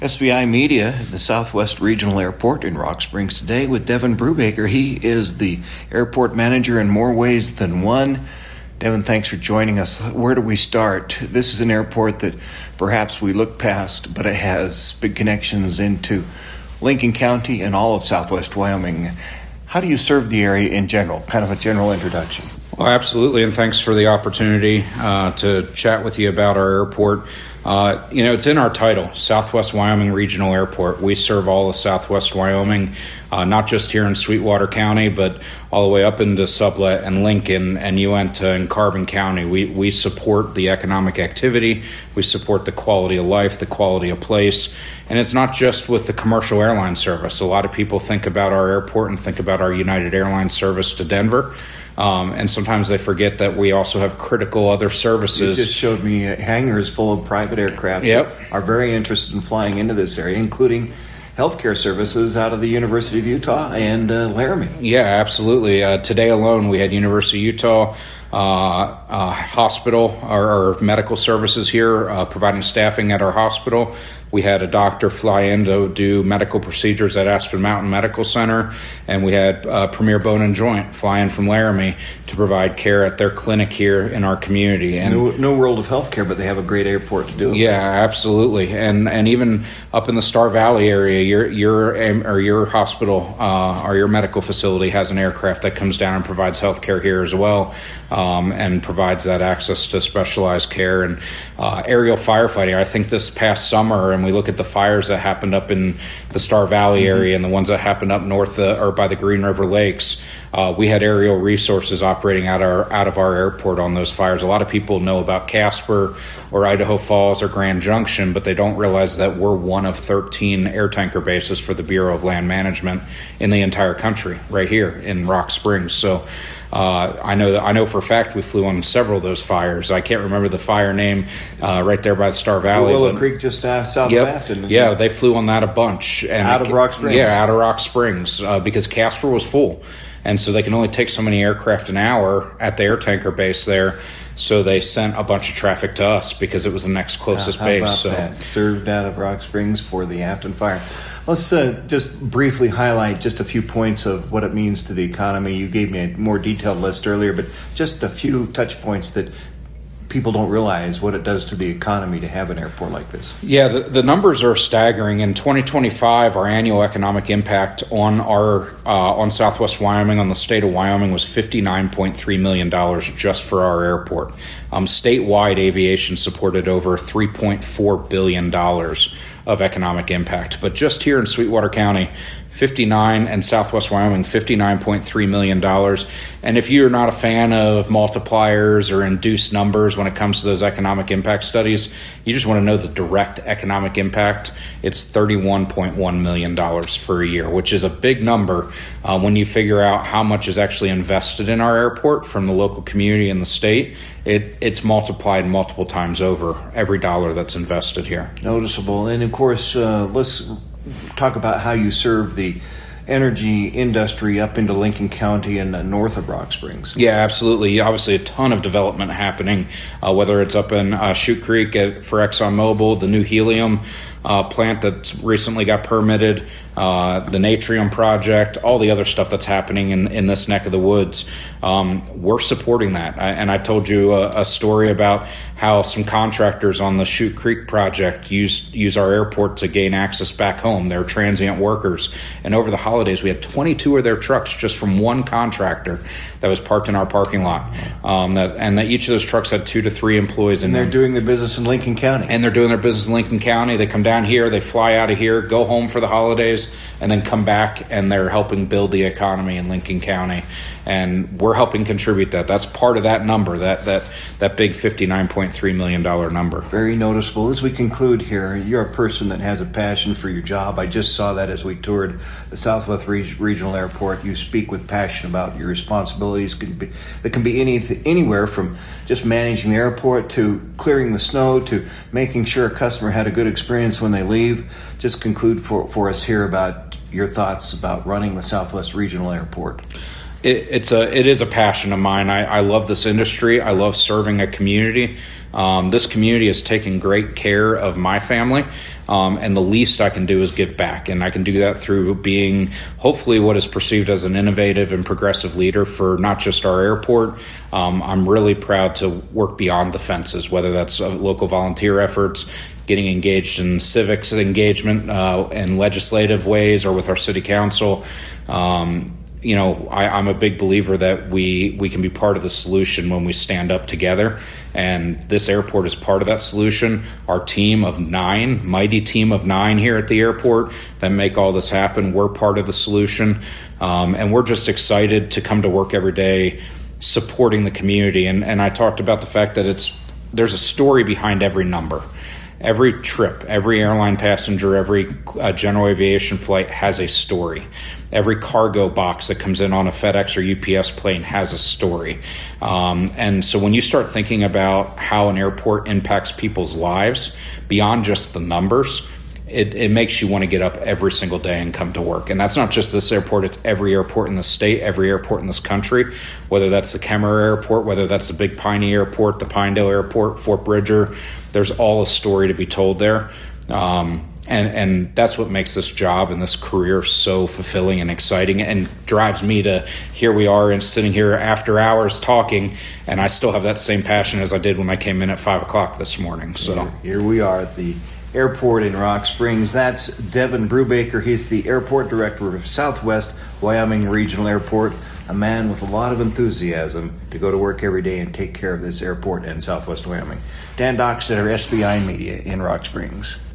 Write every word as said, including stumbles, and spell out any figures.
S B I Media at the Southwest Regional Airport in Rock Springs today with Devin Brubaker. He is the airport manager in more ways than one. Devin, thanks for joining us. Where do we start? This is an airport that perhaps we look past, but it has big connections into Lincoln County and all of Southwest Wyoming. How do you serve the area in general? Kind of a general introduction. Well, absolutely, and thanks for the opportunity uh, to chat with you about our airport. Uh, you know, it's in our title, Southwest Wyoming Regional Airport. We serve all of Southwest Wyoming, uh, not just here in Sweetwater County, but all the way up into Sublette and Lincoln and Uinta and Carbon County. We we support the economic activity. We support the quality of life, the quality of place. And it's not just with the commercial airline service. A lot of people think about our airport and think about our United Airlines service to Denver. Um, and sometimes they forget that we also have critical other services. You just showed me hangars full of private aircraft yep. that are very interested in flying into this area, including healthcare services out of the University of Utah and uh, Laramie. Yeah, absolutely. Uh, today alone, we had University of Utah uh, uh, hospital or, or medical services here uh, providing staffing at our hospital. We had a doctor fly in to do medical procedures at Aspen Mountain Medical Center, and we had uh, Premier Bone and Joint fly in from Laramie to provide care at their clinic here in our community. And no, no world of healthcare, but they have a great airport to do it. Yeah, absolutely. And and even up in the Star Valley area, your your or your hospital uh, or your medical facility has an aircraft that comes down and provides healthcare here as well, um, and provides that access to specialized care and uh, aerial firefighting. I think this past summer, and we look at the fires that happened up in the Star Valley area and the ones that happened up north uh, or by the Green River Lakes, uh, we had aerial resources operating out our out of our airport on those fires. A lot of people know about Casper or Idaho Falls or Grand Junction, but they don't realize that we're one of thirteen air tanker bases for the Bureau of Land Management in the entire country, right here in Rock Springs. So Uh, I know that I know for a fact we flew on several of those fires. I can't remember the fire name uh, right there by the Star Valley. Willow Creek, just uh, south yep, of Afton. Yeah, they flew on that a bunch. And out of it, Rock Springs. Yeah, out of Rock Springs uh, because Casper was full, and so they can only take so many aircraft an hour at the air tanker base there. So they sent a bunch of traffic to us because it was the next closest uh, how base. About so that? Served out of Rock Springs for the Afton fire. Let's uh, just briefly highlight just a few points of what it means to the economy. You gave me a more detailed list earlier, but just a few touch points that people don't realize what it does to the economy to have an airport like this. Yeah, the, the numbers are staggering. In twenty twenty-five, our annual economic impact on our uh, on Southwest Wyoming, on the state of Wyoming, was fifty-nine point three million dollars just for our airport. Um, statewide, aviation supported over three point four billion dollars of economic impact. But just here in Sweetwater County, fifty-nine, and Southwest Wyoming, fifty-nine point three million dollars. And if you're not a fan of multipliers or induced numbers when it comes to those economic impact studies, you just want to know the direct economic impact. It's thirty-one point one million dollars for a year, which is a big number uh, when you figure out how much is actually invested in our airport from the local community and the state. It, it's multiplied multiple times over every dollar that's invested here. Noticeable. And of course, uh, let's talk about how you serve the energy industry up into Lincoln County and uh, north of Rock Springs. Yeah, absolutely. Obviously, a ton of development happening, uh, whether it's up in uh, Chute Creek at, for ExxonMobil, the new helium uh, plant that recently got permitted, uh, the Natrium project, all the other stuff that's happening in, in this neck of the woods. Um, we're supporting that. I, and I told you a, a story about how some contractors on the Chute Creek project use use our airport to gain access back home. They're transient workers. And over the holidays, we had twenty-two of their trucks just from one contractor that was parked in our parking lot. Um, that, and that each of those trucks had two to three employees in and them. And they're doing their business in Lincoln County. And they're doing their business in Lincoln County. They come down here, they fly out of here, go home for the holidays, and then come back, and they're helping build the economy in Lincoln County. And we're helping contribute that. That's part of that number, that that that big fifty-nine point three million dollars number. Very noticeable. As we conclude here, you're a person that has a passion for your job. I just saw that as we toured the Southwest Reg- Regional Airport. You speak with passion about your responsibilities. Can be, that can be any, anywhere from just managing the airport to clearing the snow to making sure a customer had a good experience when they leave. Just conclude for, for us here about your thoughts about running the Southwest Regional Airport. It, it's a it is a passion of mine. I, I love this industry. I love serving a community. Um, this community has taken great care of my family, um, and the least I can do is give back. And I can do that through being hopefully what is perceived as an innovative and progressive leader for not just our airport. Um, I'm really proud to work beyond the fences, whether that's uh, local volunteer efforts, getting engaged in civics engagement uh, in legislative ways, or with our city council. Um, you know, I, I'm a big believer that we, we can be part of the solution when we stand up together. And this airport is part of that solution. Our team of nine, mighty team of nine here at the airport that make all this happen, we're part of the solution. Um, and we're just excited to come to work every day supporting the community. And, and I talked about the fact that it's there's a story behind every number. Every trip, every airline passenger, every uh, general aviation flight has a story. Every cargo box that comes in on a FedEx or U P S plane has a story. Um, and so when you start thinking about how an airport impacts people's lives beyond just the numbers, it, it makes you want to get up every single day and come to work. And that's not just this airport, it's every airport in the state, every airport in this country, whether that's the Kemmerer Airport, whether that's the Big Piney Airport, the Pinedale Airport, Fort Bridger. There's all a story to be told there. Um, and, and that's what makes this job and this career so fulfilling and exciting, and drives me to here we are and sitting here after hours talking, and I still have that same passion as I did when I came in at five o'clock this morning. So here, here we are at the airport in Rock Springs. That's Devin Brubaker. He's the airport director of Southwest Wyoming Regional Airport, a man with a lot of enthusiasm to go to work every day and take care of this airport and Southwest Wyoming. Dan Dockstader, S B I Media in Rock Springs.